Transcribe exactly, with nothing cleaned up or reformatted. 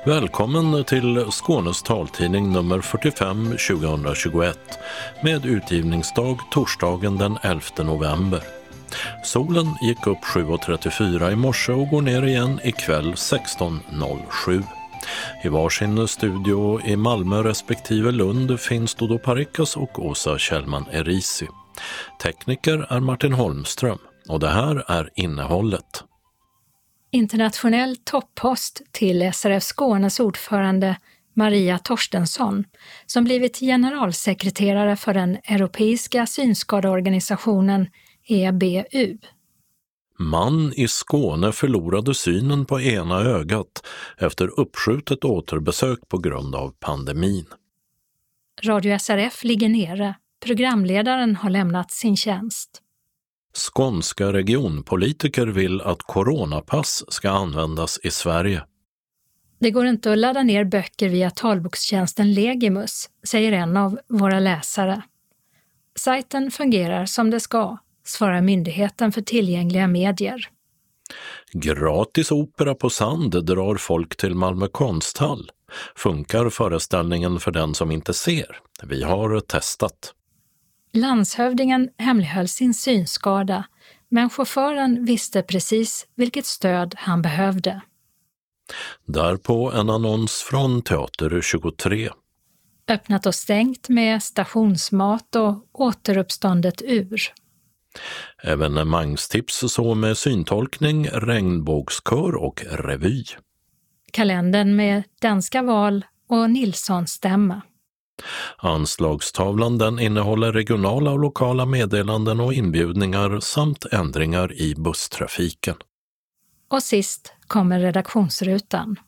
Välkommen till Skånes taltidning nummer fyrtiofem tjugohundratjugoett med utgivningsdag torsdagen den elfte november. Solen gick upp sju och trettiofyra i morse och går ner igen ikväll sexton noll sju. I varsin studio i Malmö respektive Lund finns Dodo Parikas och Åsa Kjellman Erisi. Tekniker är Martin Holmström och det här är innehållet. Internationell toppost till S R F Skånes ordförande Maria Torstensson, som blivit generalsekreterare för den europeiska synskadeorganisationen E B U. Man i Skåne förlorade synen på ena ögat efter uppskjutet återbesök på grund av pandemin. Radio S R F ligger nere. Programledaren har lämnat sin tjänst. Skånska regionpolitiker vill att coronapass ska användas i Sverige. Det går inte att ladda ner böcker via talbokstjänsten Legimus, säger en av våra läsare. Sajten fungerar som det ska, svarar Myndigheten för tillgängliga medier. Gratis opera på Sand drar folk till Malmö konsthall. Funkar föreställningen för den som inte ser? Vi har testat. Landshövdingen hemlighöll sin synskada, men chauffören visste precis vilket stöd han behövde. Därpå en annons från Teater tjugotre. Öppnat och stängt med stationsmat och återuppståndet ur. Evenemangstips så med syntolkning, regnbågskör och revy. Kalendern med danska val och Nilssons stämma. Anslagstavlan den innehåller regionala och lokala meddelanden och inbjudningar samt ändringar i busstrafiken. Och sist kommer redaktionsrutan.